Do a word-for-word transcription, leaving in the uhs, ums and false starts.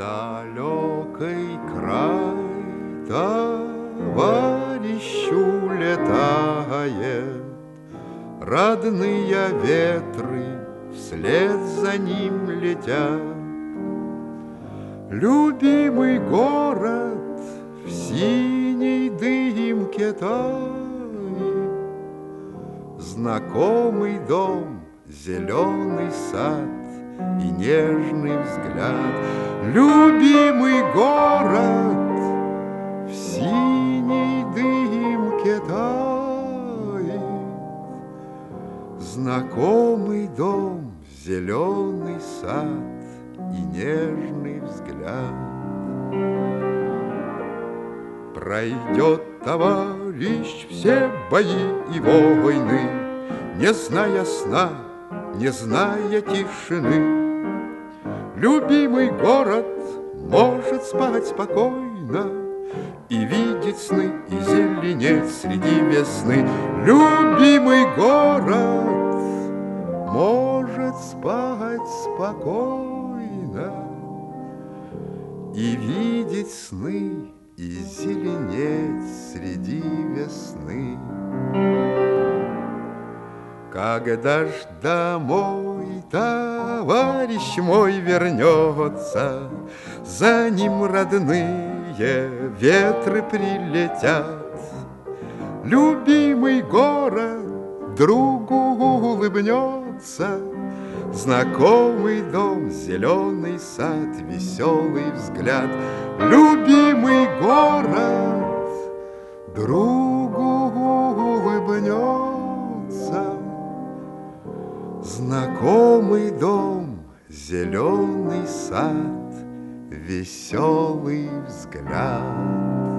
далекий край товарищу летает, родные ветры вслед за ним летят. Любимый город в синей дымке тает, знакомый дом, зеленый сад и нежный взгляд. Любимый город в синей дымке тает, знакомый дом, зеленый сад и нежный взгляд. Пройдет товарищ все бои и войны, не зная сна, не зная тишины. Любимый город может спать спокойно и видеть сны, и зеленеть среди весны. Любимый город может спать спокойно и видеть сны, и зеленеть среди весны. Когда ж домой товарищ мой вернется, за ним родные ветры прилетят. Любимый город другу улыбнется, знакомый дом, зеленый сад, веселый взгляд. Любимый город другу улыбнется, знакомый дом, зеленый сад, веселый взгляд.